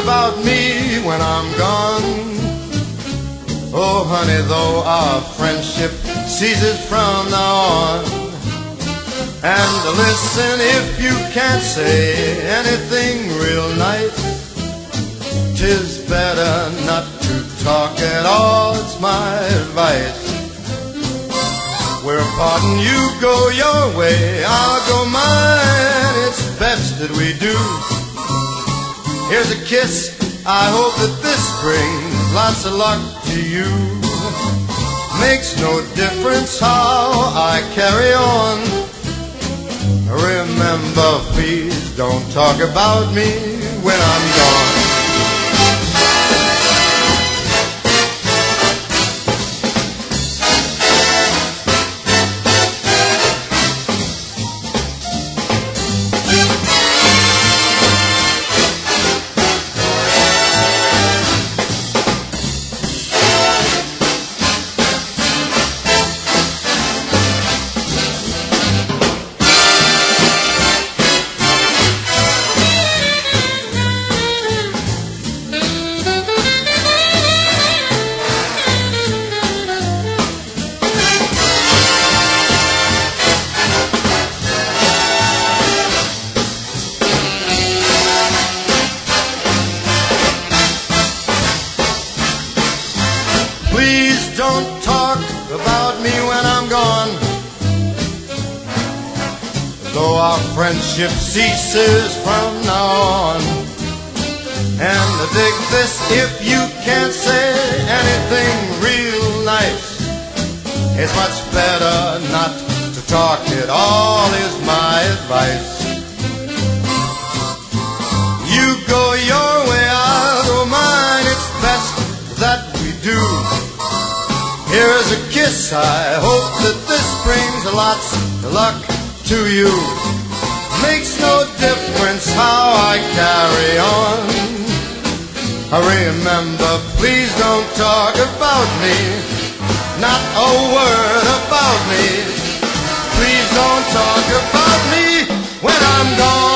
about me when I'm gone. Oh honey, though our friendship ceases from now on. And listen, if you can't say anything real nice, 'tis better not to talk at all, it's my advice. We're parting, you go your way, I'll go mine, it's best that we do. Here's a kiss, I hope that this brings lots of luck to you. Makes no difference how I carry on. Remember, please don't talk about me when I'm gone. Please don't talk about me when I'm gone. Though our friendship ceases from now on. And dig this, if you can't say anything real nice, it's much better not to talk at all, is my advice. You go your way, I'll go mine, it's best that we do. Here's a kiss, I hope that this brings lots of luck to you. Makes no difference how I carry on. Remember, please don't talk about me, not a word about me. Please don't talk about me when I'm gone.